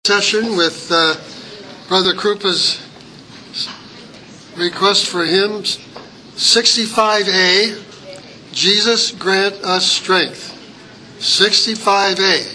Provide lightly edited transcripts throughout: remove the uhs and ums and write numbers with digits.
Session with Brother Krupa's request for hymns 65A, Jesus Grant Us Strength. 65A.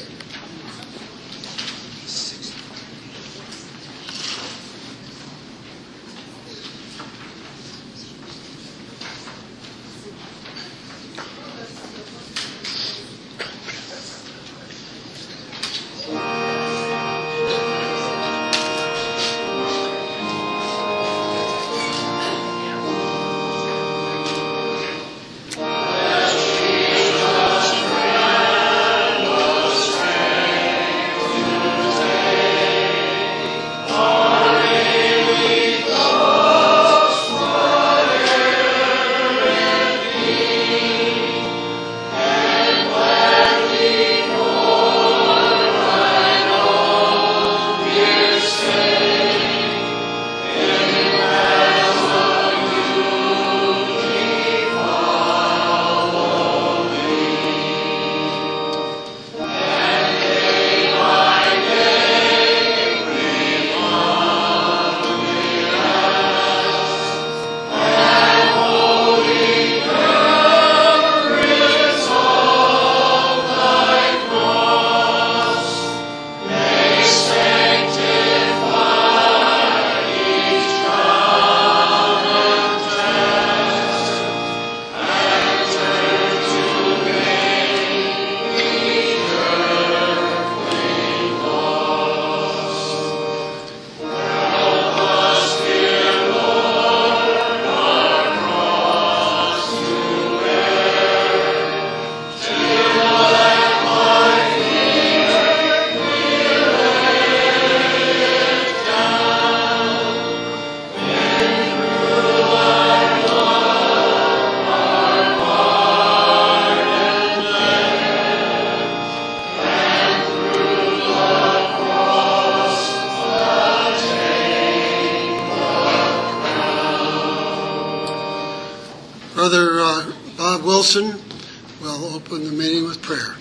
Brother Bob Wilson will open the meeting with prayer.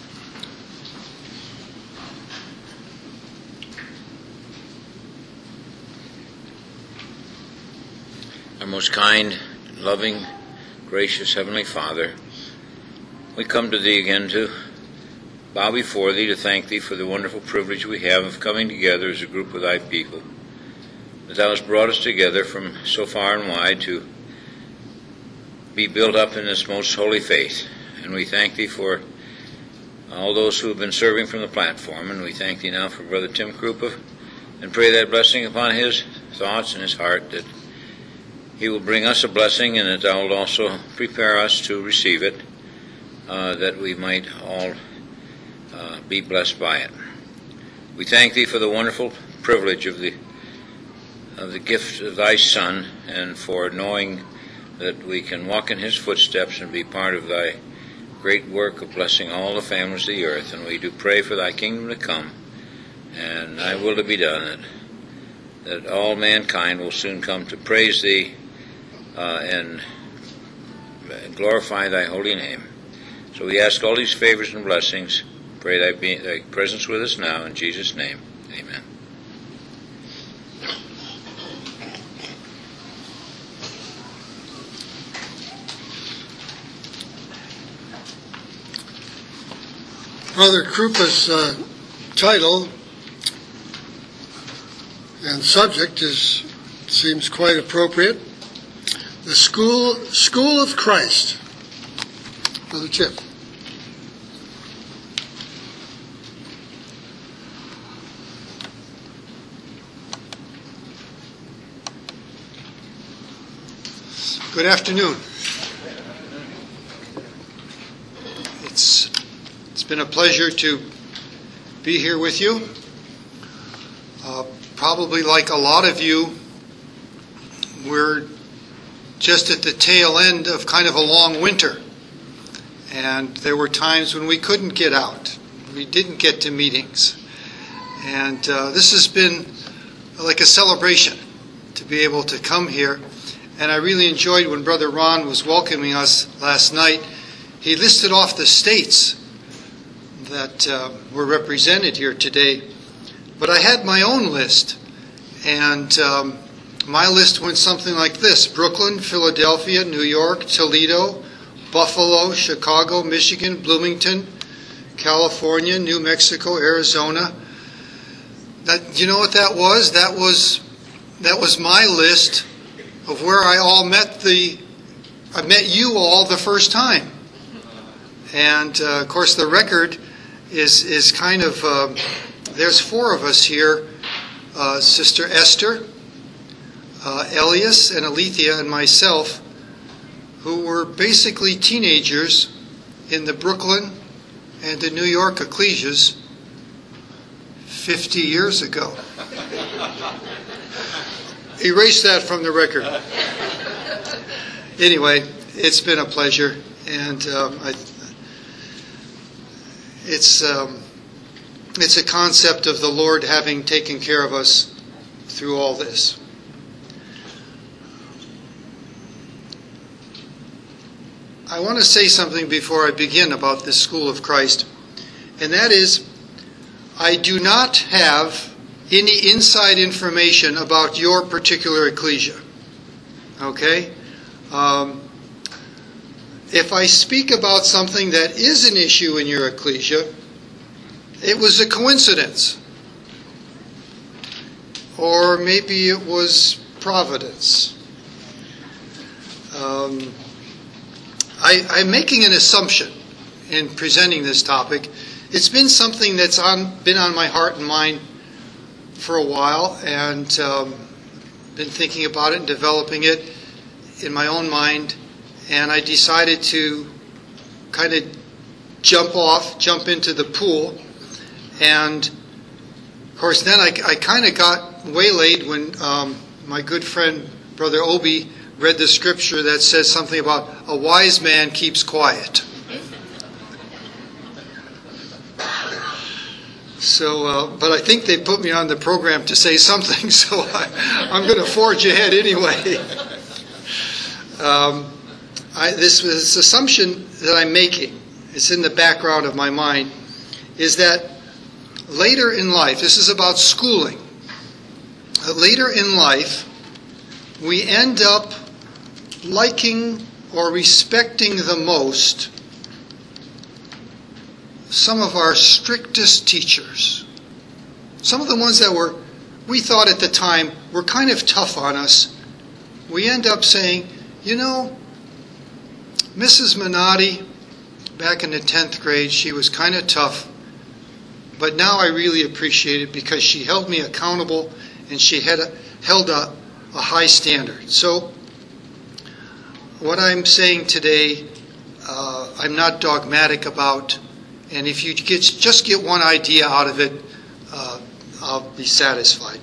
Our most kind, loving, gracious Heavenly Father, we come to Thee again to bow before Thee, to thank Thee for the wonderful privilege we have of coming together as a group of Thy people, that Thou hast brought us together from so far and wide to be built up in this most holy faith. And we thank Thee for all those who have been serving from the platform, and we thank Thee now for Brother Tim Krupa, and pray that blessing upon his thoughts and his heart, that he will bring us a blessing, and that Thou wilt also prepare us to receive it, that we might all be blessed by it. We thank Thee for the wonderful privilege of the gift of Thy Son, and for knowing that we can walk in His footsteps and be part of Thy great work of blessing all the families of the earth. And we do pray for Thy kingdom to come, and Thy will to be done, that all mankind will soon come to praise Thee and glorify Thy holy name. So we ask all these favors and blessings. Pray Thy presence with us now, in Jesus' name. Amen. Brother Krupa's title and subject seems quite appropriate. The School of Christ. Brother Chip. Good afternoon. It's been a pleasure to be here with you. Probably like a lot of you, we're just at the tail end of kind of a long winter. And there were times when we couldn't get out. We didn't get to meetings. And this has been like a celebration to be able to come here. And I really enjoyed when Brother Ron was welcoming us last night. He listed off the states that were represented here today. But I had my own list, and my list went something like this: Brooklyn, Philadelphia, New York, Toledo, Buffalo, Chicago, Michigan, Bloomington, California, New Mexico, Arizona. You know what that was? That was my list of where I met you all the first time. And of course the record is kind of, there's four of us here, Sister Esther, Elias and Alethea and myself, who were basically teenagers in the Brooklyn and the New York ecclesias 50 years ago. Erase that from the record. Anyway, it's been a pleasure, and it's a concept of the Lord having taken care of us through all this. I want to say something before I begin about this School of Christ, and that is, I do not have any inside information about your particular ecclesia. Okay? If I speak about something that is an issue in your ecclesia, it was a coincidence. Or maybe it was providence. I'm making an assumption in presenting this topic. It's been something that's been on my heart and mind for a while, and been thinking about it and developing it in my own mind, and I decided to kind of jump into the pool, and of course then I kind of got waylaid when my good friend Brother Obi read the scripture that says something about a wise man keeps quiet. So, but I think they put me on the program to say something, so I'm going to forge ahead anyway. This assumption that I'm making, it's in the background of my mind, is that later in life, this is about schooling, later in life, we end up liking or respecting the most some of our strictest teachers. Some of the ones that we thought at the time were kind of tough on us. We end up saying, you know, Mrs. Minotti, back in the 10th grade, she was kind of tough, but now I really appreciate it because she held me accountable and she held a high standard. So what I'm saying today, I'm not dogmatic about, and if you just get one idea out of it, I'll be satisfied.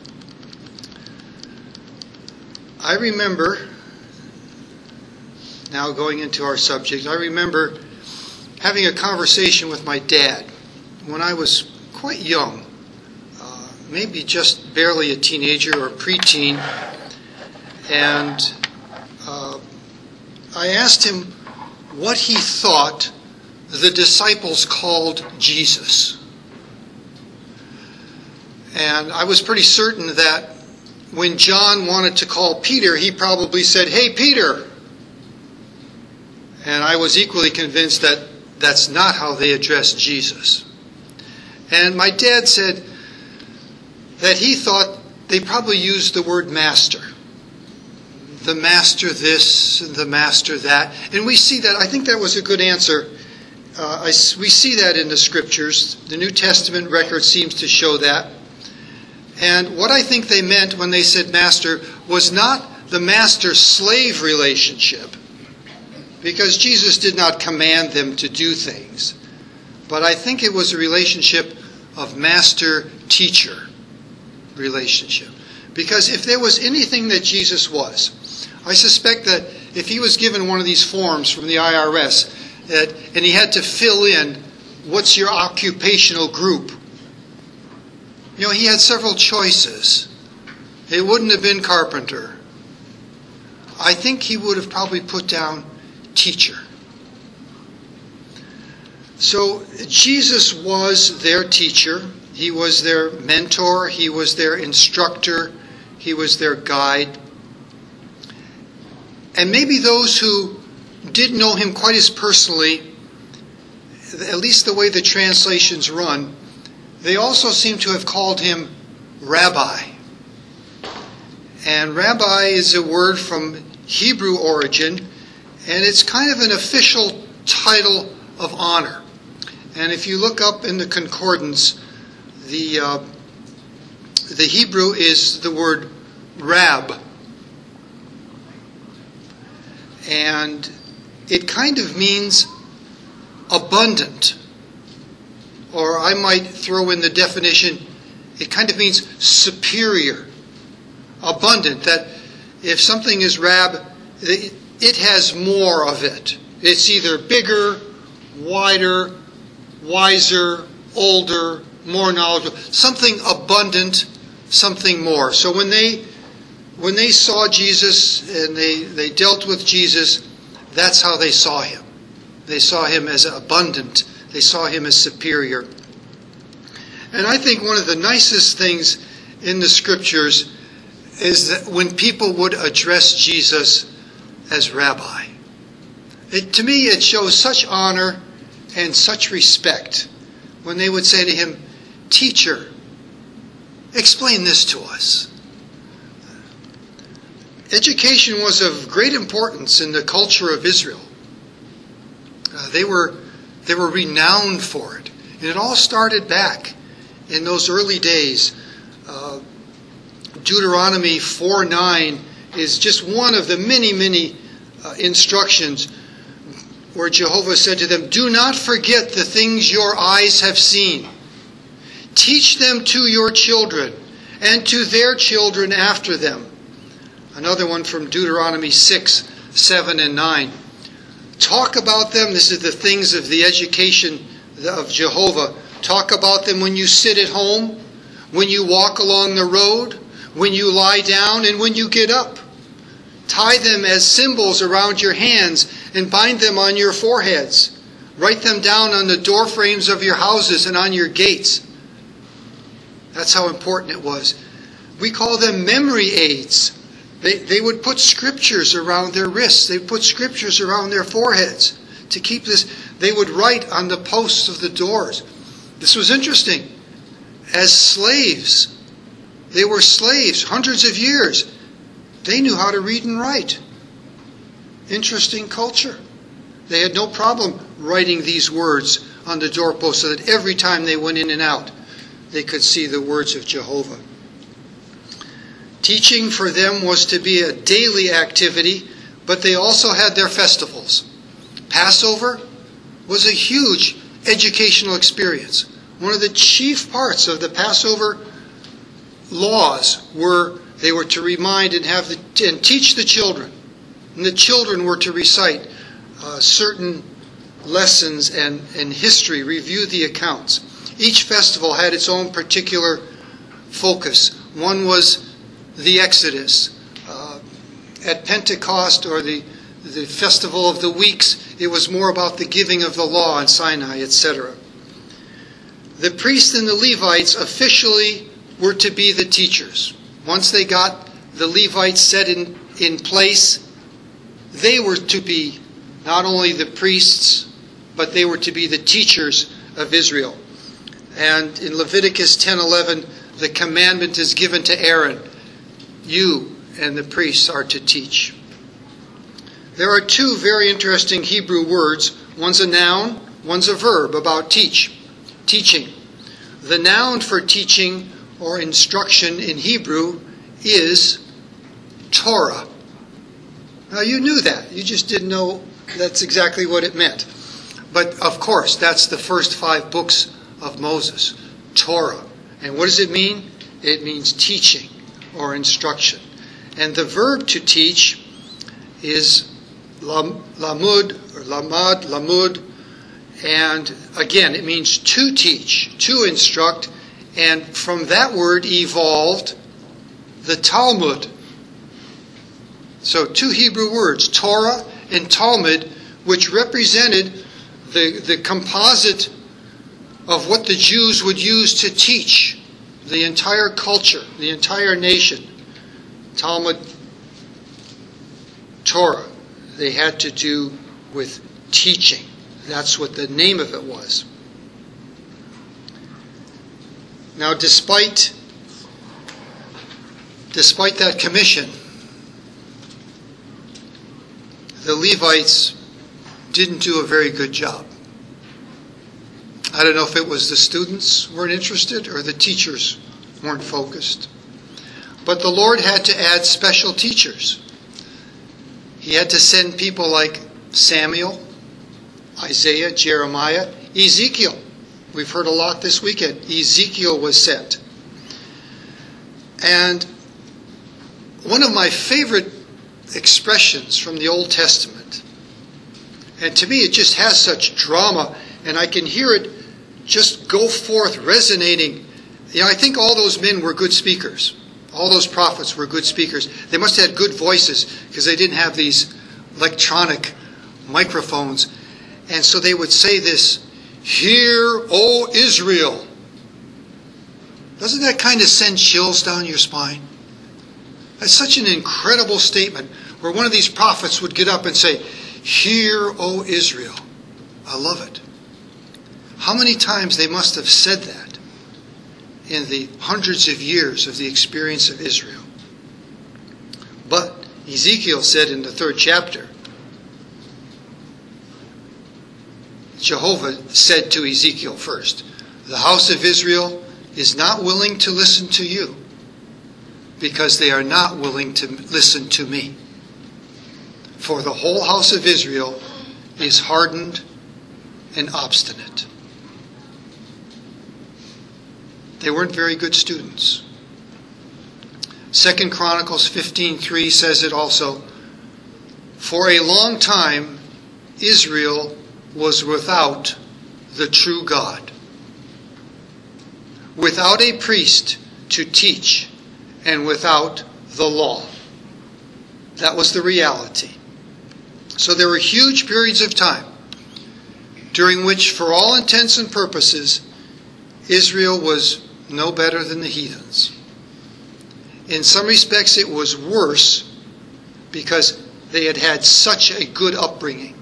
I remember, now going into our subject, I remember having a conversation with my dad when I was quite young, maybe just barely a teenager or preteen, and I asked him what he thought the disciples called Jesus. And I was pretty certain that when John wanted to call Peter, he probably said, "Hey, Peter." And I was equally convinced that that's not how they addressed Jesus. And my dad said that he thought they probably used the word master. The master this and the master that. And we see that, I think that was a good answer. We see that in the scriptures. The New Testament record seems to show that. And what I think they meant when they said master was not the master-slave relationship, because Jesus did not command them to do things. But I think it was a relationship of master-teacher relationship. Because if there was anything that Jesus was, I suspect that if he was given one of these forms from the IRS, and he had to fill in, what's your occupational group? You know, he had several choices. It wouldn't have been carpenter. I think he would have probably put down teacher. So Jesus was their teacher. He was their mentor. He was their instructor. He was their guide. And maybe those who didn't know him quite as personally, at least the way the translations run, they also seem to have called him Rabbi. And Rabbi is a word from Hebrew origin, and it's kind of an official title of honor. And if you look up in the concordance, the Hebrew is the word rab. And it kind of means abundant. Or I might throw in the definition, it kind of means superior, abundant. That if something is rab, it has more of it. It's either bigger, wider, wiser, older, more knowledgeable. Something abundant, something more. So when they saw Jesus and they dealt with Jesus, that's how they saw him. They saw him as abundant. They saw him as superior. And I think one of the nicest things in the Scriptures is that when people would address Jesus as Rabbi. To me, it shows such honor and such respect when they would say to him, Teacher, explain this to us. Education was of great importance in the culture of Israel. They were renowned for it. And it all started back in those early days. Deuteronomy 4:9 is just one of the many instructions where Jehovah said to them, Do not forget the things your eyes have seen. Teach them to your children and to their children after them. Another one from Deuteronomy 6:7 and 9. Talk about them. This is the things of the education of Jehovah. Talk about them when you sit at home, when you walk along the road, when you lie down, and when you get up. Tie them as symbols around your hands and bind them on your foreheads. Write them down on the door frames of your houses and on your gates. That's how important it was. We call them memory aids. They would put scriptures around their wrists. They would put scriptures around their foreheads to keep this. They would write on the posts of the doors. This was interesting. As slaves, they were slaves hundreds of years. They knew how to read and write. Interesting culture. They had no problem writing these words on the doorpost so that every time they went in and out, they could see the words of Jehovah. Teaching for them was to be a daily activity, but they also had their festivals. Passover was a huge educational experience. One of the chief parts of the Passover laws were they were to remind and teach the children. And the children were to recite certain lessons and history, review the accounts. Each festival had its own particular focus. One was the Exodus. At Pentecost, or the Festival of the Weeks, it was more about the giving of the law on Sinai, etc. The priests and the Levites officially were to be the teachers. Once they got the Levites set in place, they were to be not only the priests, but they were to be the teachers of Israel. And in Leviticus 10:11, the commandment is given to Aaron. You and the priests are to teach. There are two very interesting Hebrew words. One's a noun, one's a verb about teaching. The noun for teaching or instruction in Hebrew is Torah. Now you knew that. You just didn't know that's exactly what it meant. But of course, that's the first 5 books of Moses. Torah. And what does it mean? It means teaching or instruction. And the verb to teach is lamud, or lamud. And again, it means to teach, to instruct. And from that word evolved the Talmud. So 2 Hebrew words, Torah and Talmud, which represented the composite of what the Jews would use to teach the entire culture, the entire nation. Talmud Torah, they had to do with teaching. That's what the name of it was. Now, despite that commission, the Levites didn't do a very good job. I don't know if it was the students weren't interested or the teachers weren't focused. But the Lord had to add special teachers. He had to send people like Samuel, Isaiah, Jeremiah, Ezekiel. We've heard a lot this weekend. Ezekiel was sent. And one of my favorite expressions from the Old Testament, and to me it just has such drama, and I can hear it just go forth resonating. I think all those men were good speakers. All those prophets were good speakers. They must have had good voices because they didn't have these electronic microphones. And so they would say this, "Hear, O Israel." Doesn't that kind of send chills down your spine? That's such an incredible statement where one of these prophets would get up and say, "Hear, O Israel." I love it. How many times they must have said that in the hundreds of years of the experience of Israel. But Ezekiel said in the 3rd chapter, Jehovah said to Ezekiel first, "The house of Israel is not willing to listen to you because they are not willing to listen to me. For the whole house of Israel is hardened and obstinate." They weren't very good students. 2 Chronicles 15:3 says it also, "For a long time Israel was without the true God, without a priest to teach, and without the law." That was the reality. So there were huge periods of time during which, for all intents and purposes, Israel was no better than the heathens. In some respects it was worse because they had had such a good upbringing.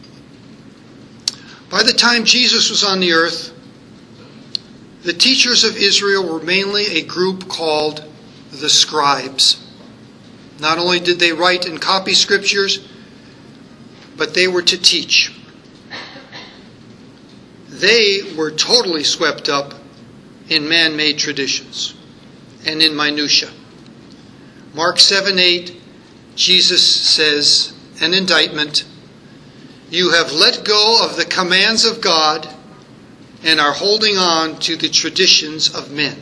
By the time Jesus was on the earth, the teachers of Israel were mainly a group called the scribes. Not only did they write and copy scriptures, but they were to teach. They were totally swept up in man-made traditions and in minutia. Mark 7:8, Jesus says, an indictment, "You have let go of the commands of God and are holding on to the traditions of men."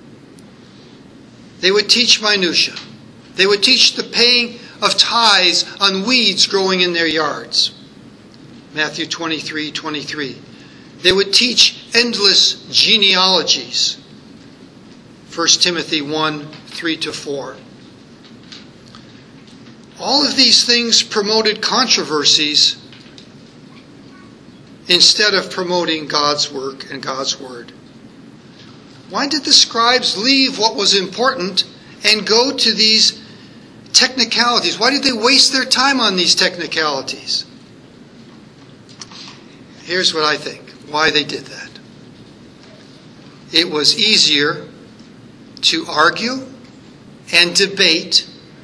They would teach minutia. They would teach the paying of tithes on weeds growing in their yards. Matthew 23:23. They would teach endless genealogies. 1 Timothy 1:3-4. All of these things promoted controversies instead of promoting God's work and God's word. Why did the scribes leave what was important and go to these technicalities? Why did they waste their time on these technicalities? Here's what I think why they did that. It was easier to argue and debate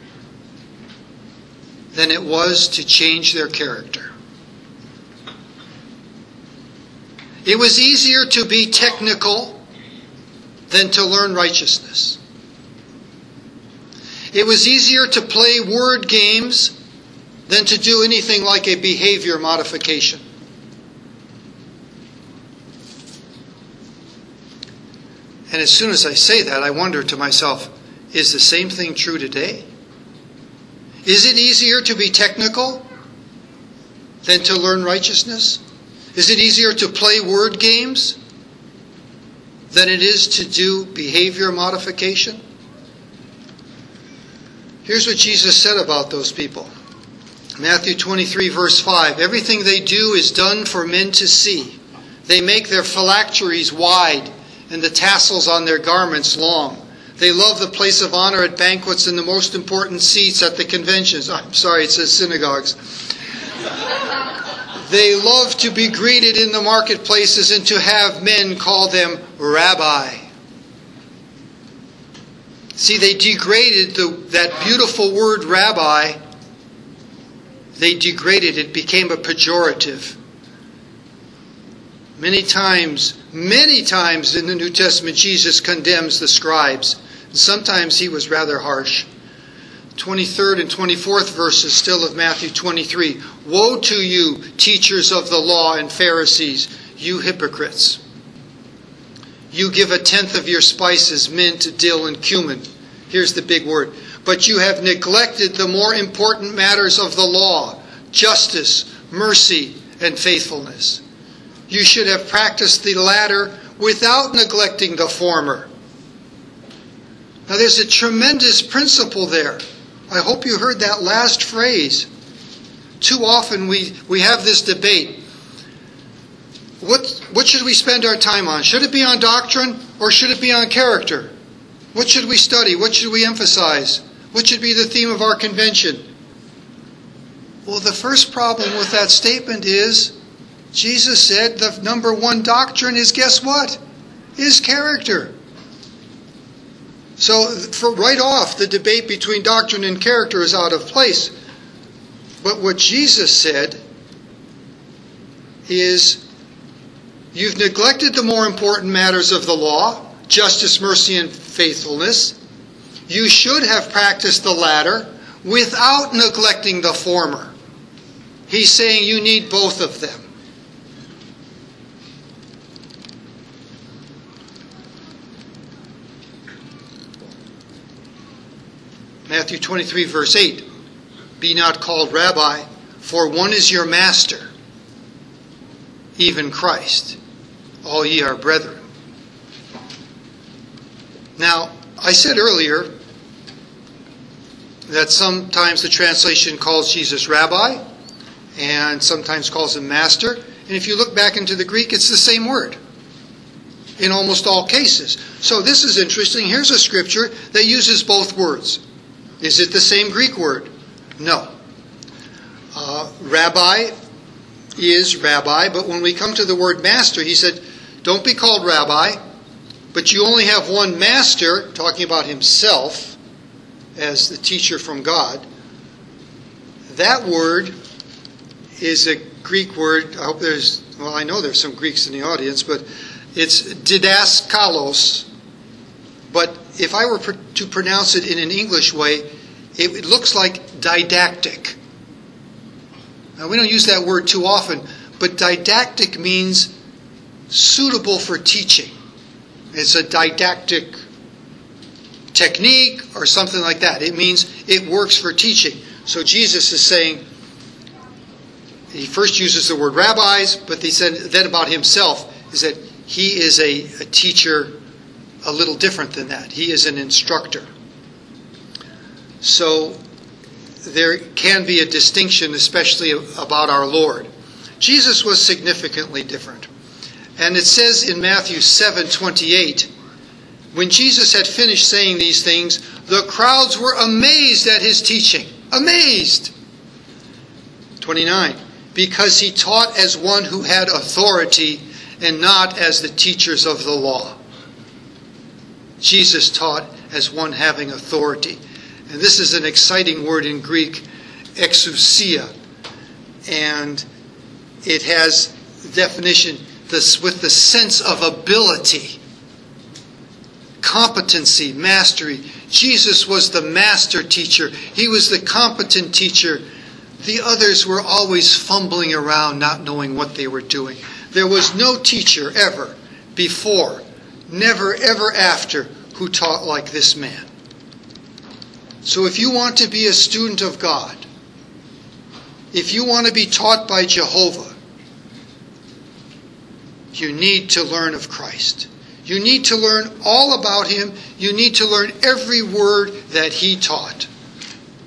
than it was to change their character. It was easier to be technical than to learn righteousness. It was easier to play word games than to do anything like a behavior modification. And as soon as I say that, I wonder to myself, is the same thing true today? Is it easier to be technical than to learn righteousness? Is it easier to play word games than it is to do behavior modification? Here's what Jesus said about those people. Matthew 23 verse 5, "Everything they do is done for men to see. They make their phylacteries wide and the tassels on their garments long. They love the place of honor at banquets and the most important seats at the conventions. I'm sorry, it says synagogues. They love to be greeted in the marketplaces and to have men call them rabbi. See, they degraded that beautiful word rabbi. They degraded it, became a pejorative. Many times in the New Testament, Jesus condemns the scribes. And sometimes he was rather harsh. 23rd and 24th verses still of Matthew 23. Woe to you, teachers of the law and Pharisees, you hypocrites! You give 1/10 of your spices, mint, dill, and cumin. Here's the big word. But you have neglected the more important matters of the law, justice, mercy, and faithfulness. You should have practiced the latter without neglecting the former. Now there's a tremendous principle there. I hope you heard that last phrase. Too often we have this debate. What should we spend our time on? Should it be on doctrine or should it be on character? What should we study? What should we emphasize? What should be the theme of our convention? Well, the first problem with that statement is Jesus said the number one doctrine is, guess what? Is character. So for right off, the debate between doctrine and character is out of place. But what Jesus said is, you've neglected the more important matters of the law, justice, mercy, and faithfulness. You should have practiced the latter without neglecting the former. He's saying you need both of them. Matthew 23, verse 8. Be not called rabbi, for one is your master, even Christ. All ye are brethren. Now, I said earlier that sometimes the translation calls Jesus rabbi and sometimes calls him master. And if you look back into the Greek, it's the same word in almost all cases. So this is interesting. Here's a scripture that uses both words. Is it the same Greek word? No. Rabbi is rabbi, but when we come to the word master, he said, don't be called rabbi, but you only have one master, talking about himself as the teacher from God. That word is a Greek word. I know there's some Greeks in the audience, but it's didaskalos. But if I were to pronounce it in an English way, it looks like didactic. Now, we don't use that word too often, but didactic means suitable for teaching. It's a didactic technique or something like that. It means it works for teaching. So Jesus is saying, he first uses the word rabbis, but he said then about himself is that he is a teacher a little different than that. He is an instructor. So there can be a distinction, especially about our Lord. Jesus was significantly different. And it says in Matthew 7:28, when Jesus had finished saying these things, the crowds were amazed at his teaching. Amazed. 29, because he taught as one who had authority and not as the teachers of the law. Jesus taught as one having authority. And this is an exciting word in Greek, exousia. And it has definition with the sense of ability, competency, mastery. Jesus was the master teacher. He was the competent teacher. The others were always fumbling around, not knowing what they were doing. There was no teacher ever before, never ever after, who taught like this man. So if you want to be a student of God, if you want to be taught by Jehovah, you need to learn of Christ. You need to learn all about him. You need to learn every word that he taught.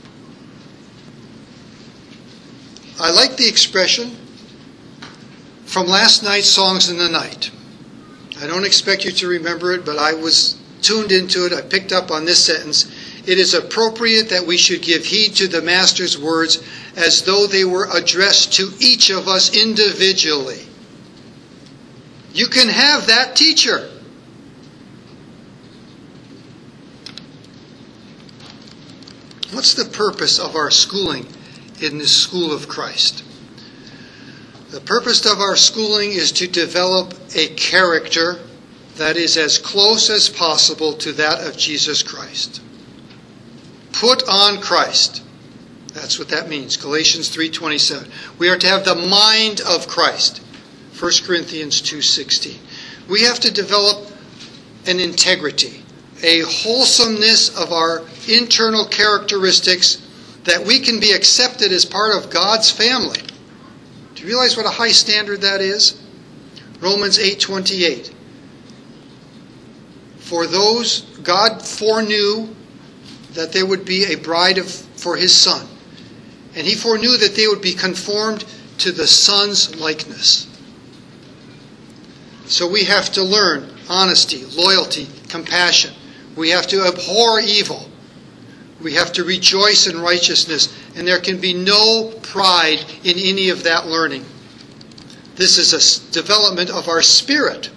I like the expression, from last night's Songs in the Night. I don't expect you to remember it, but I was tuned into it. I picked up on this sentence. It is appropriate that we should give heed to the Master's words as though they were addressed to each of us individually. You can have that teacher. What's the purpose of our schooling in this school of Christ? The purpose of our schooling is to develop a character that is as close as possible to that of Jesus Christ. Put on Christ. That's what that means. Galatians 3:27. We are to have the mind of Christ. 1 Corinthians 2:16. We have to develop an integrity, a wholesomeness of our internal characteristics that we can be accepted as part of God's family. Do you realize what a high standard that is? Romans 8:28. For those God foreknew that there would be a bride for his Son. And he foreknew that they would be conformed to the Son's likeness. So we have to learn honesty, loyalty, compassion. We have to abhor evil. We have to rejoice in righteousness. And there can be no pride in any of that learning. This is a development of our spirit.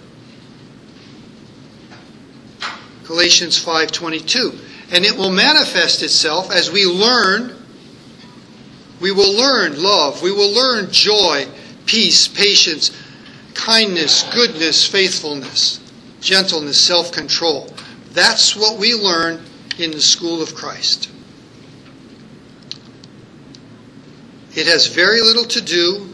Galatians 5:22. And it will manifest itself as we learn. We will learn love. We will learn joy, peace, patience, kindness, goodness, faithfulness, gentleness, self-control. That's what we learn in the school of Christ. It has very little to do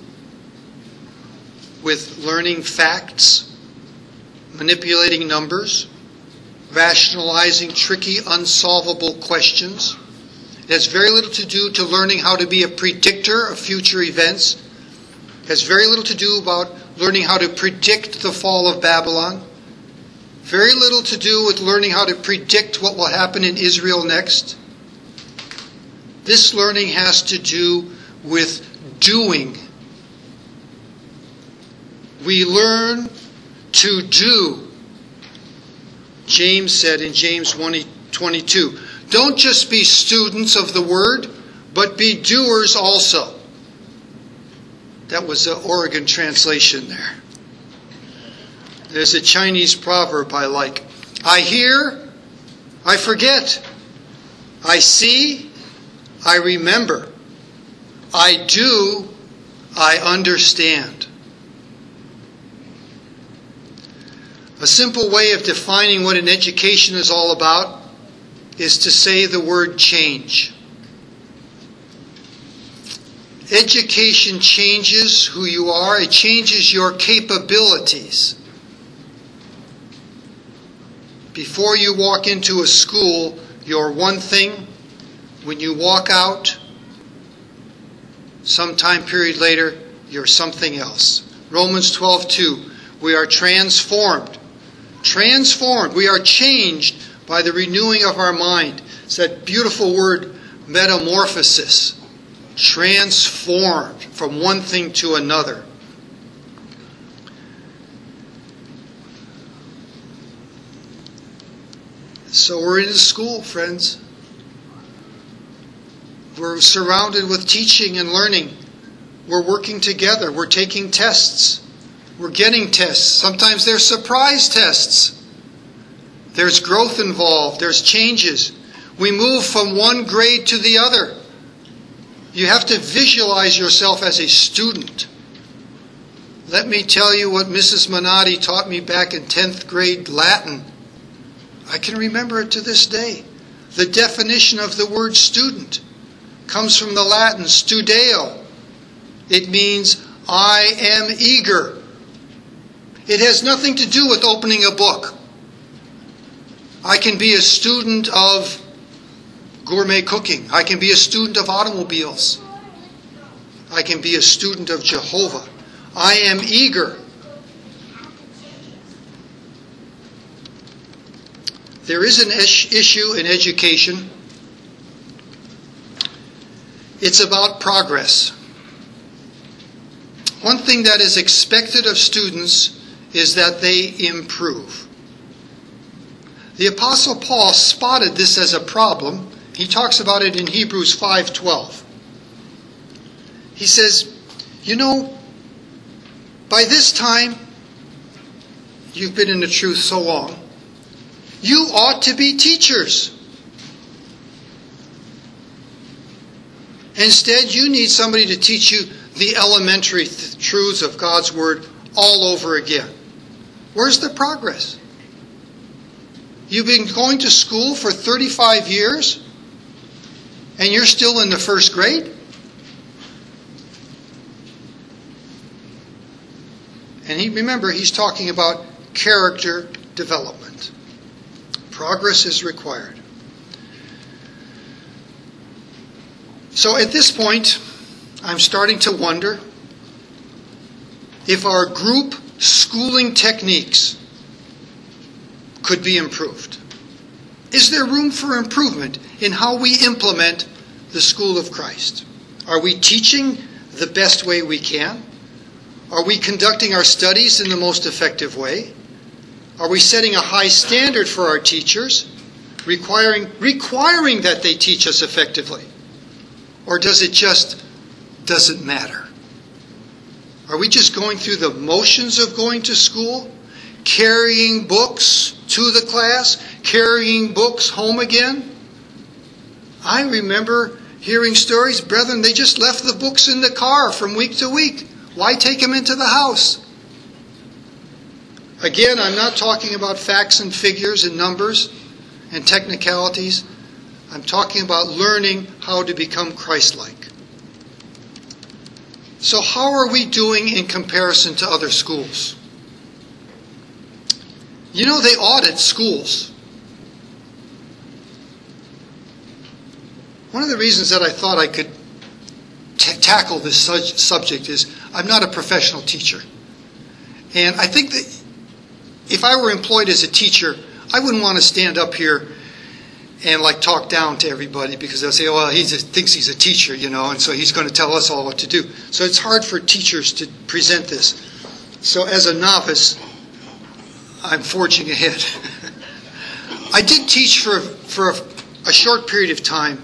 with learning facts, manipulating numbers, rationalizing tricky, unsolvable questions. It has very little to do to learning how to be a predictor of future events. It has very little to do about learning how to predict the fall of Babylon. Very little to do with learning how to predict what will happen in Israel next. This learning has to do with doing. We learn to do. James said in James 1:22, don't just be students of the word, but be doers also. That was the Oregon translation there. There's a Chinese proverb I like. I hear, I forget. I see, I remember. I do, I understand. A simple way of defining what an education is all about is to say the word change. Education changes who you are. It changes your capabilities. Before you walk into a school, you're one thing. When you walk out, some time period later, you're something else. Romans 12:2, we are transformed. Transformed. We are changed by the renewing of our mind. It's that beautiful word, metamorphosis. Transformed from one thing to another. So we're in school, friends. We're surrounded with teaching and learning. We're working together. We're taking tests. We're getting tests. Sometimes they're surprise tests. There's growth involved. There's changes. We move from one grade to the other. You have to visualize yourself as a student. Let me tell you what Mrs. Minotti taught me back in 10th grade Latin. I can remember it to this day. The definition of the word student comes from the Latin studeo. It means I am eager. It has nothing to do with opening a book. I can be a student of gourmet cooking. I can be a student of automobiles. I can be a student of Jehovah. I am eager. There is an issue in education. It's about progress. one thing that is expected of students is that they improve. The Apostle Paul spotted this as a problem. He talks about it in Hebrews 5:12. He says, by this time, you've been in the truth so long, you ought to be teachers. Instead, you need somebody to teach you the elementary truths of God's Word all over again. Where's the progress? You've been going to school for 35 years, and you're still in the first grade? And remember, he's talking about character development. Progress is required. So at this point, I'm starting to wonder if our group schooling techniques could be improved. Is there room for improvement in how we implement the school of Christ? Are we teaching the best way we can? Are we conducting our studies in the most effective way? Are we setting a high standard for our teachers, requiring that they teach us effectively? Or does it just doesn't matter? Are we just going through the motions of going to school, carrying books to the class, carrying books home again? I remember hearing stories, brethren, they just left the books in the car from week to week. Why take them into the house? Again, I'm not talking about facts and figures and numbers and technicalities. I'm talking about learning how to become Christ-like. So how are we doing in comparison to other schools? They audit schools. One of the reasons that I thought I could tackle this subject is I'm not a professional teacher. And I think that if I were employed as a teacher, I wouldn't want to stand up here and talk down to everybody because they'll say, well, he just thinks he's a teacher, and so he's going to tell us all what to do. So it's hard for teachers to present this. So as a novice, I'm forging ahead. I did teach for a short period of time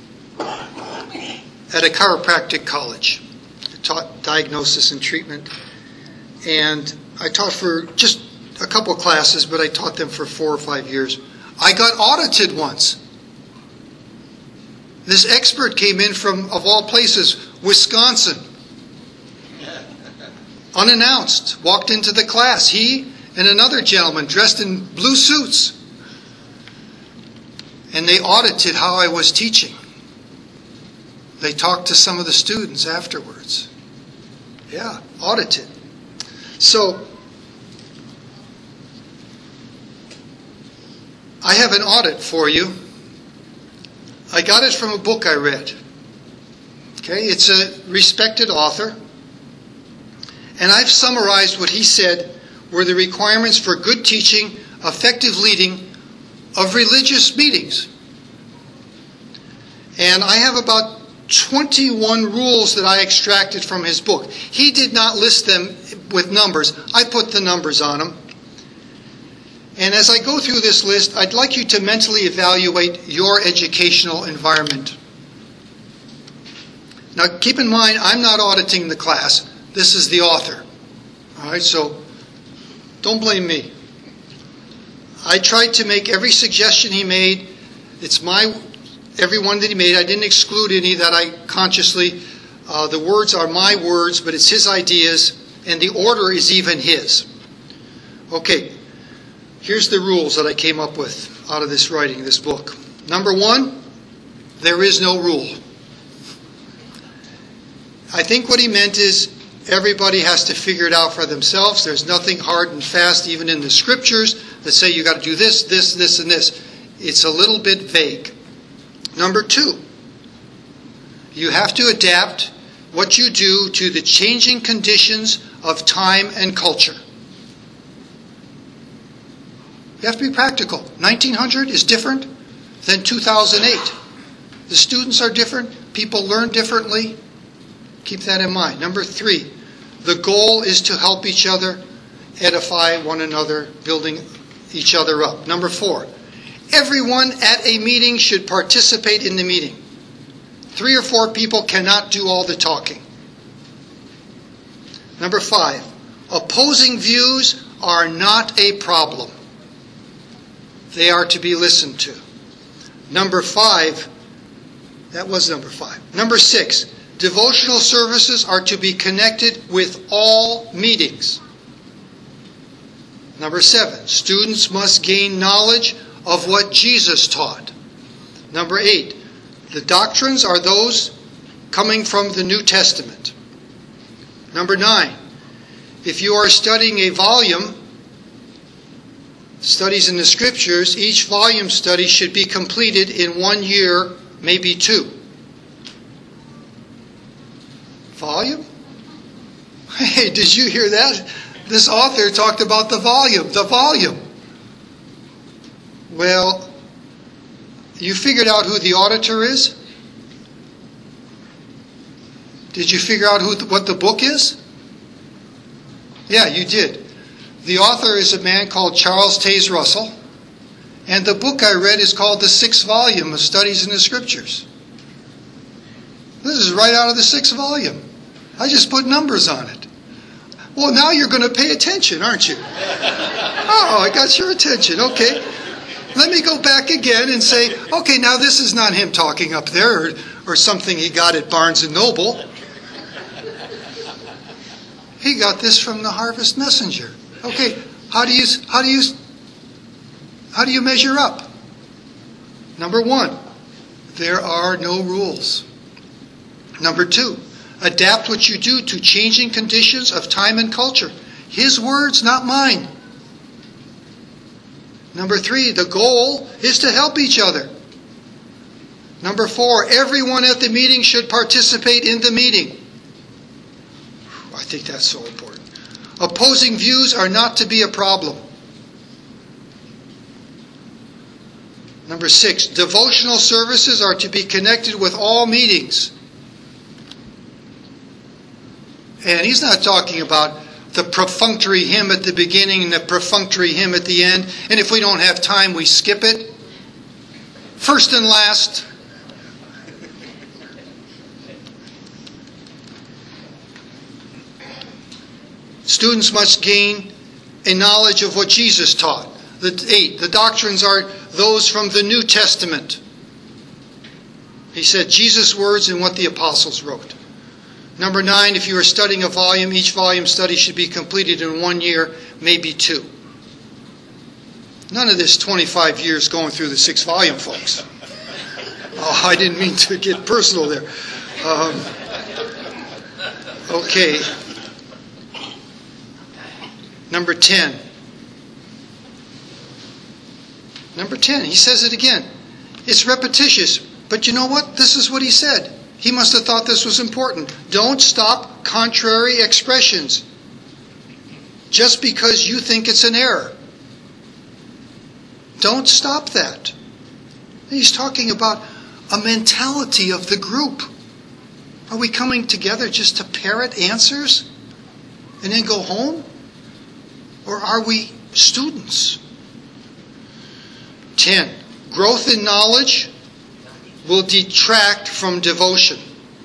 at a chiropractic college. I taught diagnosis and treatment. And I taught for just a couple of classes, but I taught them for 4 or 5 years. I got audited once. This expert came in from, of all places, Wisconsin. Unannounced. Walked into the class. He and another gentleman dressed in blue suits. And they audited how I was teaching. They talked to some of the students afterwards. Yeah, audited. So, I have an audit for you. I got it from a book I read. Okay, it's a respected author. And I've summarized what he said were the requirements for good teaching, effective leading of religious meetings. And I have about 21 rules that I extracted from his book. He did not list them with numbers. I put the numbers on them. And as I go through this list, I'd like you to mentally evaluate your educational environment. Now, keep in mind, I'm not auditing the class. This is the author. All right, so don't blame me. I tried to make every suggestion he made. It's every one that he made. I didn't exclude any that I consciously. The words are my words, but it's his ideas, and the order is even his. Okay, here's the rules that I came up with out of this writing, this book. Number 1, there is no rule. I think what he meant is everybody has to figure it out for themselves. There's nothing hard and fast, even in the scriptures, that say you got to do this, this, this, and this. It's a little bit vague. Number 2, you have to adapt what you do to the changing conditions of time and culture. You have to be practical. 1900 is different than 2008. The students are different. People learn differently. Keep that in mind. Number 3, The goal is to help each other, edify one another, building each other up. Number 4, everyone at a meeting should participate in the meeting. 3 or 4 people cannot do all the talking. Number 5, opposing views are not a problem. They are to be listened to. Number 5, that was number 5. Number 6, devotional services are to be connected with all meetings. Number 7, students must gain knowledge of what Jesus taught. Number 8, the doctrines are those coming from the New Testament. Number 9, if you are studying a volume, studies in the Scriptures, each volume study should be completed in 1 year, maybe 2. Volume? Hey, did you hear that? This author talked about the volume. The volume. Well, you figured out who the auditor is? Did you figure out what the book is? Yeah, you did. The author is a man called Charles Taze Russell, and the book I read is called The Sixth Volume of Studies in the Scriptures. This is right out of the 6th volume. I just put numbers on it. Well, now you're going to pay attention, aren't you? Oh, I got your attention. Okay. Let me go back again and say, okay, now this is not him talking up there or something he got at Barnes & Noble. He got this from the Harvest Messenger. Okay, how do you measure up? Number 1, there are no rules. Number 2, adapt what you do to changing conditions of time and culture. His words, not mine. Number 3, the goal is to help each other. Number 4, everyone at the meeting should participate in the meeting. I think that's so important. Opposing views are not to be a problem. Number 6, devotional services are to be connected with all meetings. And he's not talking about the perfunctory hymn at the beginning and the perfunctory hymn at the end. And if we don't have time, we skip it. First and last. Students must gain a knowledge of what Jesus taught. 8, the doctrines are those from the New Testament. He said Jesus' words and what the apostles wrote. Number 9, if you are studying a volume, each volume study should be completed in 1 year, maybe 2. None of this 25 years going through the 6th volume, folks. Oh, I didn't mean to get personal there. Okay. Number 10. Number 10, he says it again. It's repetitious, but you know what? This is what he said. He must have thought this was important. Don't stop contrary expressions just because you think it's an error. Don't stop that. He's talking about a mentality of the group. Are we coming together just to parrot answers and then go home? Or are we students? 10. Growth in knowledge will detract from devotion.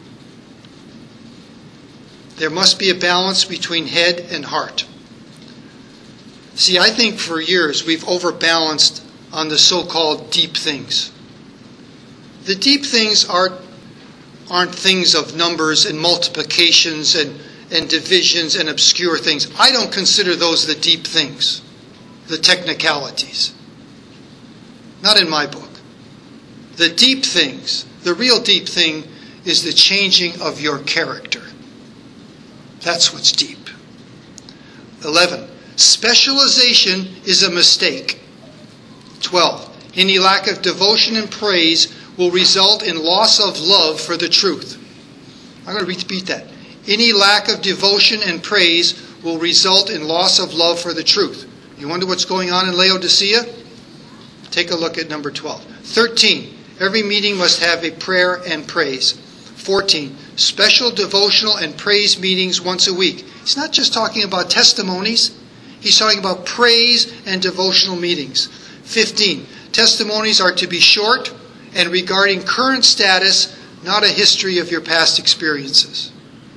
There must be a balance between head and heart. See, I think for years we've overbalanced on the so-called deep things. The deep things aren't things of numbers and multiplications and divisions and obscure things. I don't consider those the deep things, the technicalities. Not in my book. The deep things, the real deep thing is the changing of your character. That's what's deep. 11. Specialization is a mistake. 12. Any lack of devotion and praise will result in loss of love for the truth. I'm going to repeat that. Any lack of devotion and praise will result in loss of love for the truth. You wonder what's going on in Laodicea? Take a look at number 12. 13. Every meeting must have a prayer and praise. 14, special devotional and praise meetings once a week. He's not just talking about testimonies. He's talking about praise and devotional meetings. 15, testimonies are to be short and regarding current status, not a history of your past experiences.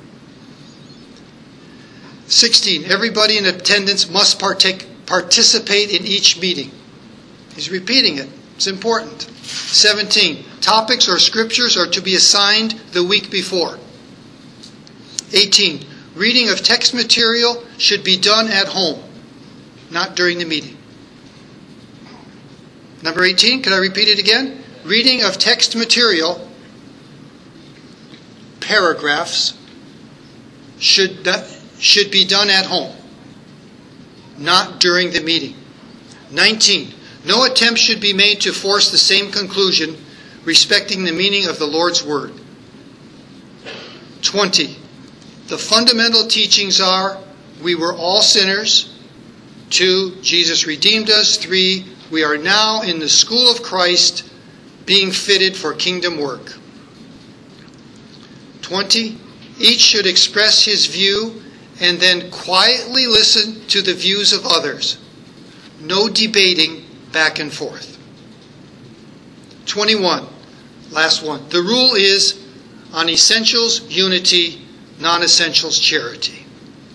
16, everybody in attendance must participate in each meeting. He's repeating it. It's important. 17, topics or scriptures are to be assigned the week before. 18, reading of text material should be done at home, not during the meeting. Number 18, can I repeat it again? Reading of text material, paragraphs, should be done at home, not during the meeting. 19, no attempt should be made to force the same conclusion respecting the meaning of the Lord's Word. 20, the fundamental teachings are, we were all sinners. 2, Jesus redeemed us. 3, we are now in the school of Christ, being fitted for kingdom work. 20, each should express his view and then quietly listen to the views of others. No debating back and forth. 21, last one. The rule is on essentials, unity, non-essentials, charity.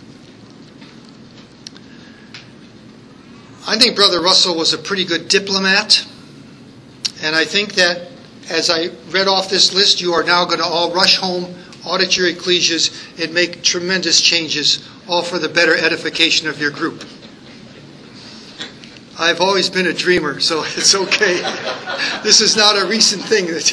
I think Brother Russell was a pretty good diplomat, and I think that as I read off this list, you are now going to all rush home, audit your ecclesias, and make tremendous changes, all for the better edification of your group. I've always been a dreamer, so it's okay. This is not a recent thing that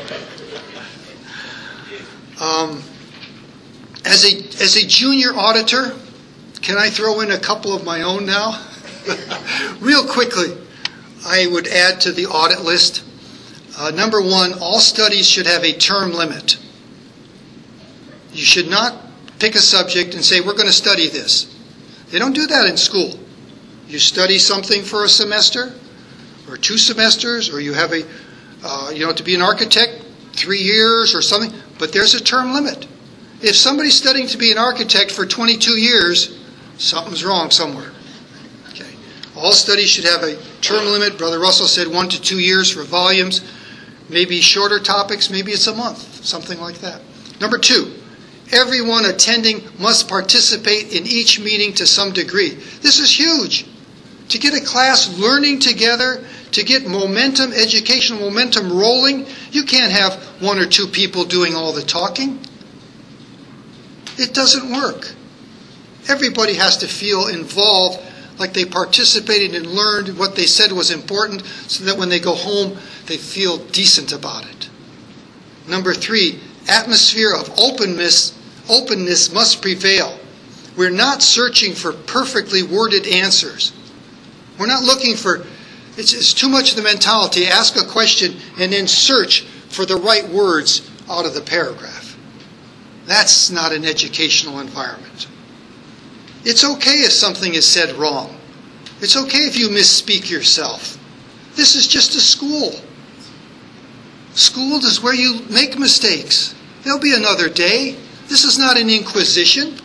As a junior auditor, can I throw in a couple of my own now? Real quickly, I would add to the audit list. Number 1, all studies should have a term limit. You should not pick a subject and say, we're going to study this. They don't do that in school. You study something for a semester or 2 semesters, or you have to be an architect 3 years or something, but there's a term limit. If somebody's studying to be an architect for 22 years, something's wrong somewhere. Okay. All studies should have a term limit. Brother Russell said 1 to 2 years for volumes. Maybe shorter topics, maybe it's a month, something like that. Number 2, everyone attending must participate in each meeting to some degree. This is huge. To get a class learning together, to get momentum, educational momentum rolling, you can't have 1 or 2 people doing all the talking. It doesn't work. Everybody has to feel involved, like they participated and learned what they said was important, so that when they go home, they feel decent about it. Number 3, atmosphere of openness must prevail. We're not searching for perfectly worded answers. We're not looking for, it's too much of the mentality, ask a question and then search for the right words out of the paragraph. That's not an educational environment. It's okay if something is said wrong. It's okay if you misspeak yourself. This is just a school. School is where you make mistakes. There'll be another day. This is not an inquisition.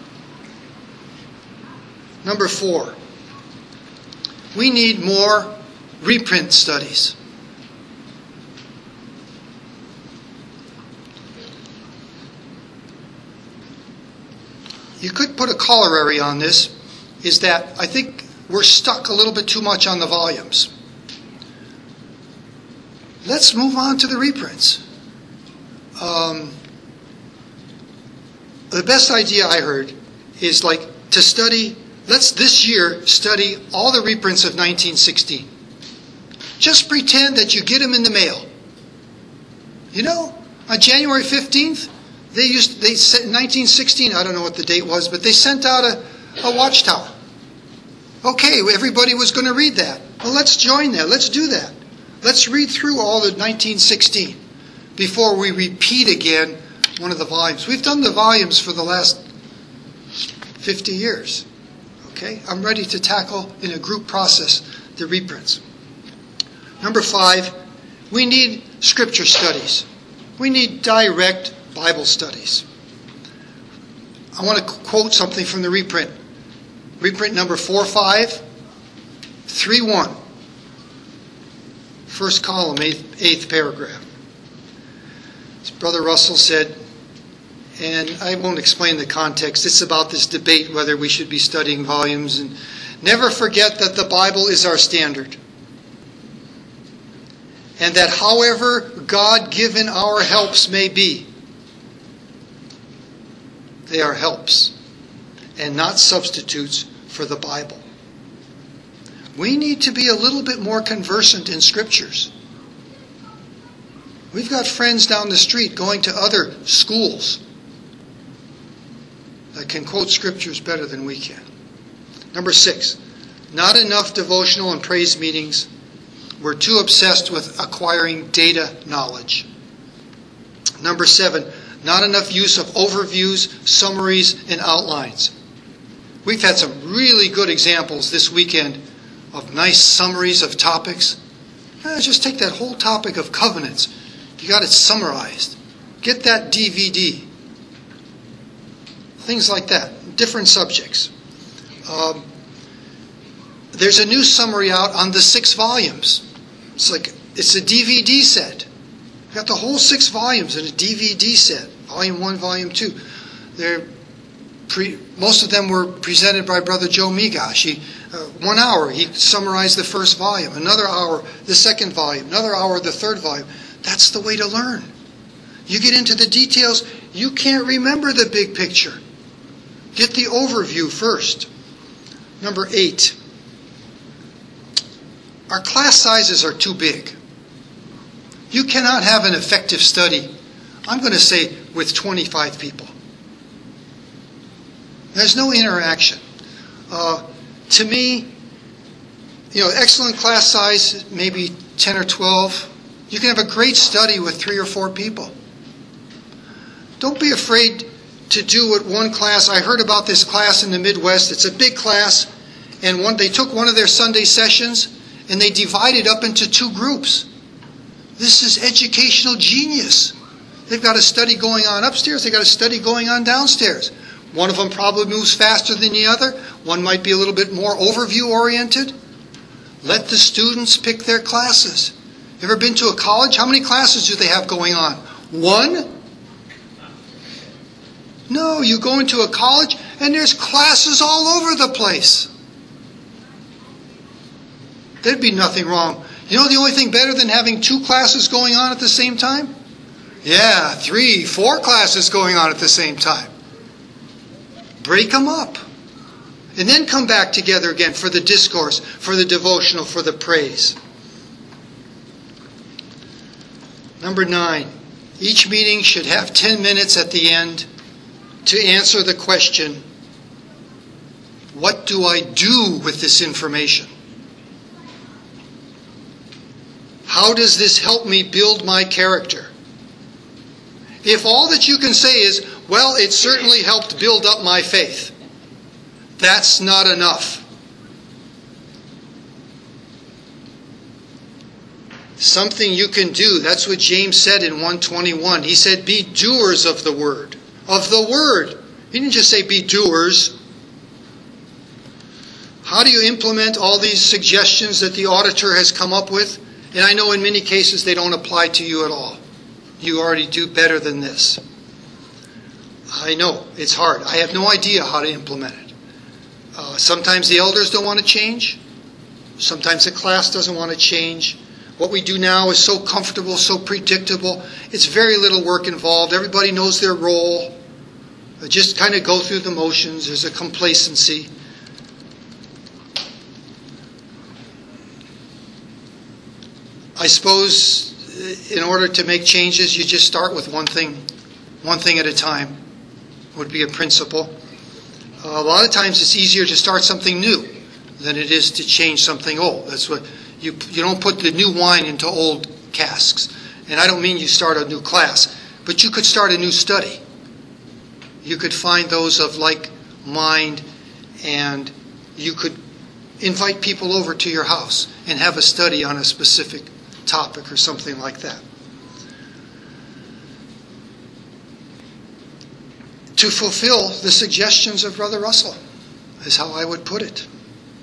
Number 4, we need more reprint studies. You could put a corollary on this, is that I think we're stuck a little bit too much on the volumes. Let's move on to the reprints. The best idea I heard is to study, let's this year study all the reprints of 1916. Just pretend that you get them in the mail. On January 15th, they sent 1916, I don't know what the date was, but they sent out a watchtower. Okay, everybody was going to read that. Well, let's join that. Let's do that. Let's read through all the 1916 before we repeat again one of the volumes. We've done the volumes for the last 50 years. Okay, I'm ready to tackle in a group process the reprints. Number 5, we need scripture studies. We need direct Bible studies. I want to quote something from the reprint. Reprint number 4531. First column, eighth paragraph. As Brother Russell said, and I won't explain the context, it's about this debate whether we should be studying volumes. And never forget that the Bible is our standard. And that however God-given our helps may be, they are helps and not substitutes for the Bible. We need to be a little bit more conversant in Scriptures. We've got friends down the street going to other schools that can quote Scriptures better than we can. Number 6, not enough devotional and praise meetings. We're too obsessed with acquiring data knowledge. Number 7, not enough use of overviews, summaries, and outlines. We've had some really good examples this weekend of nice summaries of topics. Just take that whole topic of covenants. You got it summarized. Get that DVD. Things like that. Different subjects. There's a new summary out on the 6 volumes. It's a DVD set. You got the whole 6 volumes in a DVD set. Volume 1, Volume 2. Most of them were presented by Brother Joe Migash. 1 hour, he summarized the first volume. Another hour, the second volume. Another hour, the third volume. That's the way to learn. You get into the details, you can't remember the big picture. Get the overview first. Number 8. Our class sizes are too big. You cannot have an effective study, I'm going to say, with 25 people. There's no interaction. To me, excellent class size, maybe 10 or 12. You can have a great study with 3 or 4 people. Don't be afraid to do it one class. I heard about this class in the Midwest. It's a big class, and they took one of their Sunday sessions, and they divided up into 2 groups. This is educational genius. They've got a study going on upstairs. They've got a study going on downstairs. One of them probably moves faster than the other. One might be a little bit more overview-oriented. Let the students pick their classes. Ever been to a college? How many classes do they have going on? 1? No, you go into a college and there's classes all over the place. There'd be nothing wrong. You know the only thing better than having 2 classes going on at the same time? Yeah, 3, 4 classes going on at the same time. Break them up. And then come back together again for the discourse, for the devotional, for the praise. Number 9. Each meeting should have 10 minutes at the end to answer the question, what do I do with this information? How does this help me build my character? If all that you can say is, well, it certainly helped build up my faith, that's not enough. Something you can do. That's what James said in 1:21. He said, be doers of the word. Of the word. He didn't just say be doers. How do you implement all these suggestions that the auditor has come up with? And I know in many cases they don't apply to you at all. You already do better than this. I know, it's hard. I have no idea how to implement it. Sometimes the elders don't want to change. Sometimes the class doesn't want to change. What we do now is so comfortable, so predictable. It's very little work involved. Everybody knows their role. Just kind of go through the motions. There's a complacency. I suppose in order to make changes, you just start with one thing at a time. Would be a principle. A lot of times it's easier to start something new than it is to change something old. That's what you don't put the new wine into old casks. And I don't mean you start a new class, but you could start a new study. You could find those of like mind, and you could invite people over to your house and have a study on a specific topic or something like that. to fulfill the suggestions of Brother Russell, is how I would put it.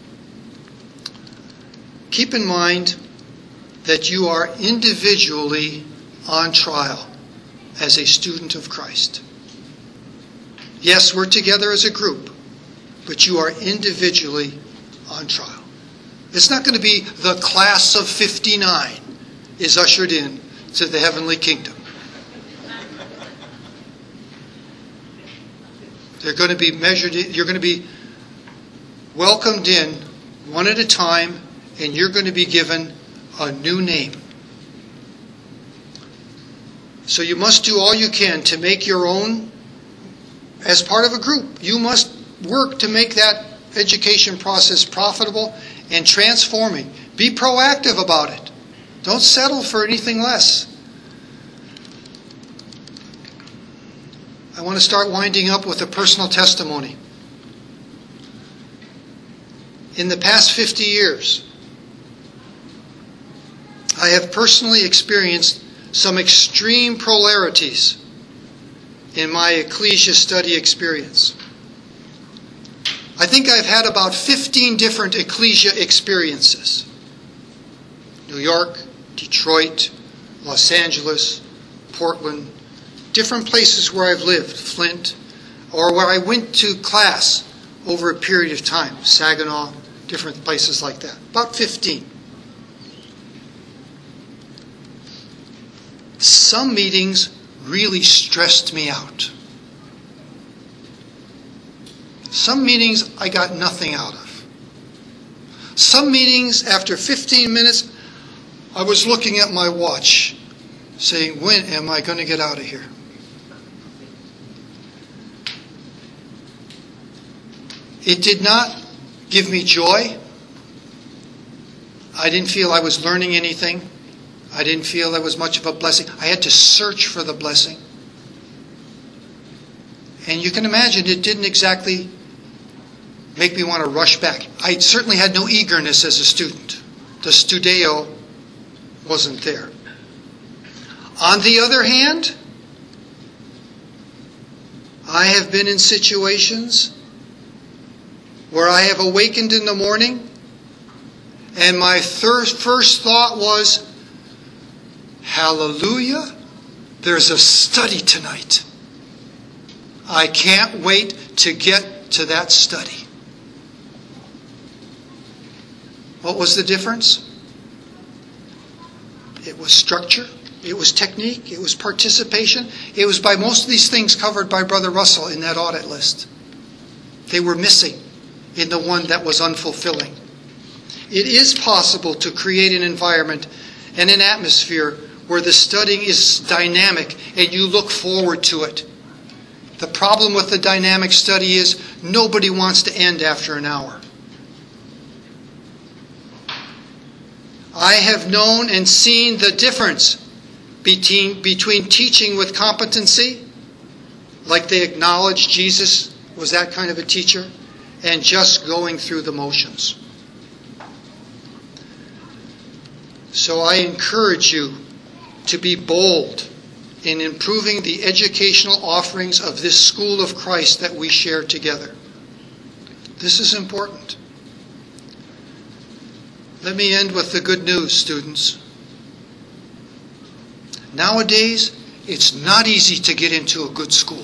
Keep in mind that you are individually on trial as a student of Christ. Yes, we're together as a group, but you are individually on trial. It's not going to be the class of 59 is ushered in to the heavenly kingdom. They're going to be measured, you're going to be welcomed in one at a time, and you're going to be given a new name. So you must do all you can to make your own, as part of a group. You must work to make that education process profitable and transforming. Be proactive about it. Don't settle for anything less. I want to start winding up with a personal testimony. In the past 50 years, I have personally experienced some extreme polarities in my ecclesia study experience. I think I've had about 15 different ecclesia experiences. New York, Detroit, Los Angeles, Portland, different places where I've lived, Flint, or where I went to class over a period of time, Saginaw, different places like that. About 15. Some meetings really stressed me out. Some meetings I got nothing out of. Some meetings, after 15 minutes, I was looking at my watch, saying, when am I going to get out of here? It did not give me joy. I didn't feel I was learning anything. I didn't feel there was much of a blessing. I had to search for the blessing. And you can imagine it didn't exactly make me want to rush back. I certainly had no eagerness as a student. The studeo wasn't there. On the other hand, I have been in situations where I have awakened in the morning and my first thought was, hallelujah, there's a study tonight. I can't wait to get to that study. What was the difference? It was structure. It was technique. It was participation. It was by most of these things covered by Brother Russell in that audit list. They were missing in the one that was unfulfilling. It is possible to create an environment and an atmosphere where the studying is dynamic and you look forward to it. The problem with the dynamic study is nobody wants to end after an hour. I have known and seen the difference between teaching with competency, like they acknowledge Jesus was that kind of a teacher, and just going through the motions. So I encourage you to be bold in improving the educational offerings of this school of Christ that we share together. This is important. Let me end with the good news, students. Nowadays, it's not easy to get into a good school.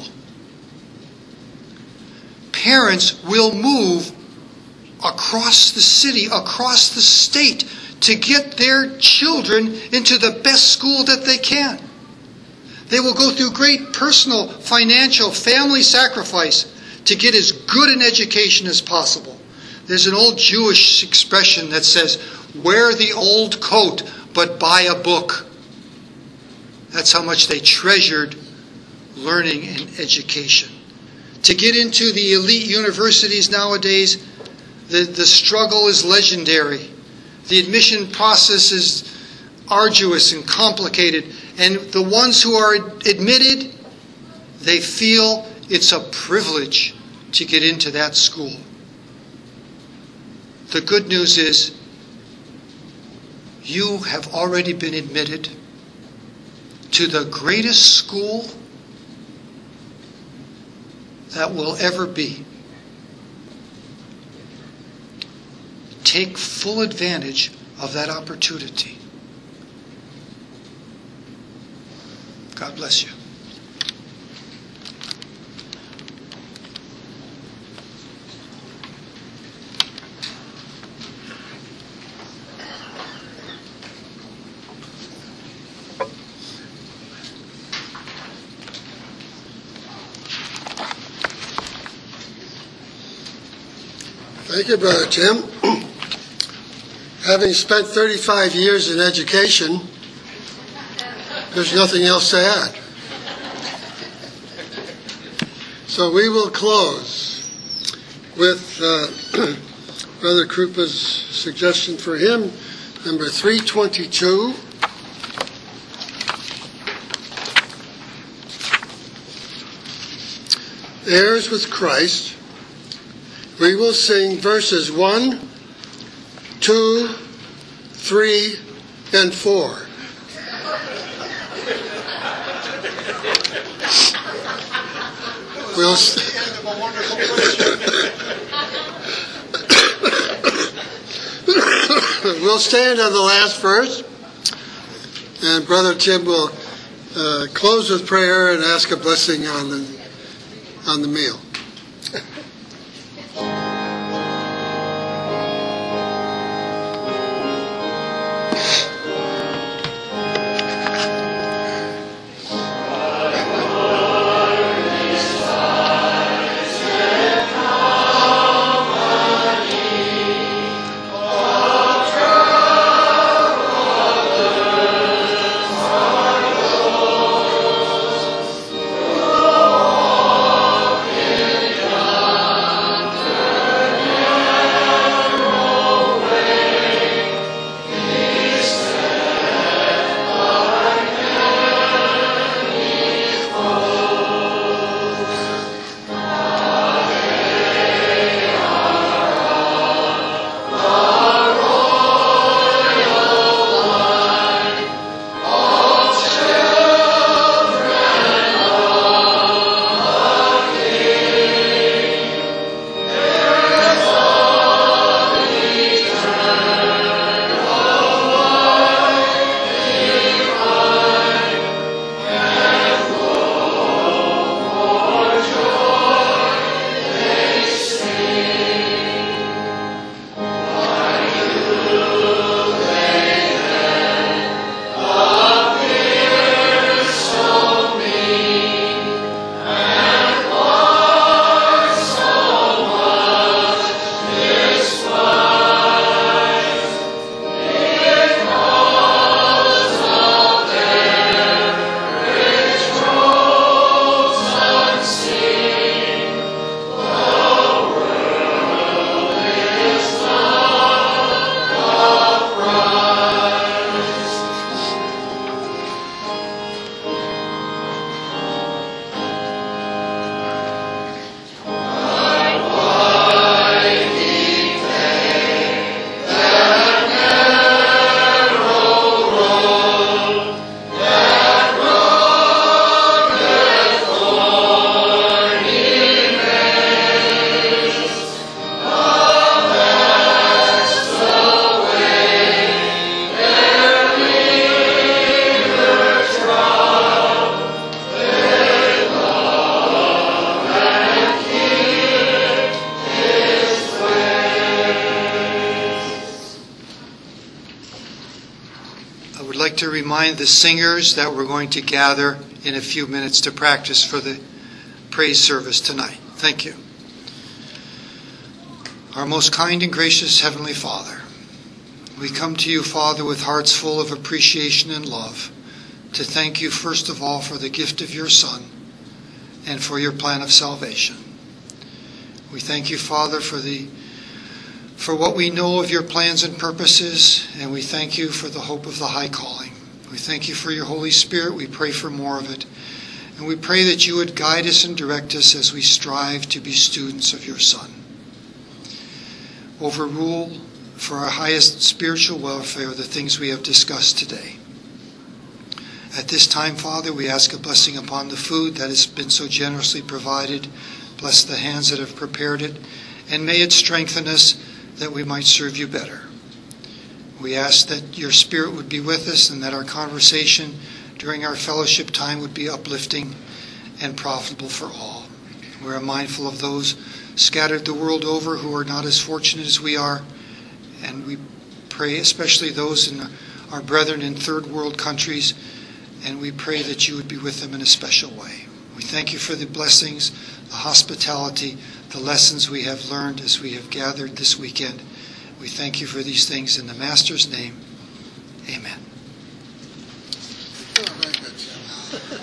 Parents will move across the city, across the state, to get their children into the best school that they can. They will go through great personal, financial, family sacrifice to get as good an education as possible. There's an old Jewish expression that says, wear the old coat, but buy a book. That's how much they treasured learning and education. To get into the elite universities nowadays, the struggle is legendary. The admission process is arduous and complicated. And the ones who are admitted, they feel it's a privilege to get into that school. The good news is, you have already been admitted to the greatest school that will ever be. Take full advantage of that opportunity. God bless you. Thank you, Brother Tim. Having spent 35 years in education, there's nothing else to add. So we will close with Brother Krupa's suggestion for hymn, number 322. Heirs with Christ. We will sing verses 1, 2, 3, and 4. We'll stand on the last verse, and Brother Tim will close with prayer and ask a blessing on the meal. To remind the singers that we're going to gather in a few minutes to practice for the praise service tonight. Thank you. Our most kind and gracious Heavenly Father, we come to you, Father, with hearts full of appreciation and love, to thank you first of all for the gift of your Son and for your plan of salvation. We thank you, Father, for what we know of your plans and purposes, and we thank you for the hope of the high calling. We thank you for your Holy Spirit. We pray for more of it. And we pray that you would guide us and direct us as we strive to be students of your Son. Overrule for our highest spiritual welfare the things we have discussed today. At this time, Father, we ask a blessing upon the food that has been so generously provided. Bless the hands that have prepared it, and may it strengthen us that we might serve you better. We ask that your Spirit would be with us and that our conversation during our fellowship time would be uplifting and profitable for all. We are mindful of those scattered the world over who are not as fortunate as we are, and we pray especially those in our brethren in third world countries, and we pray that you would be with them in a special way. We thank you for the blessings, the hospitality, the lessons we have learned as we have gathered this weekend. We thank you for these things in the Master's name. Amen. Oh, very good.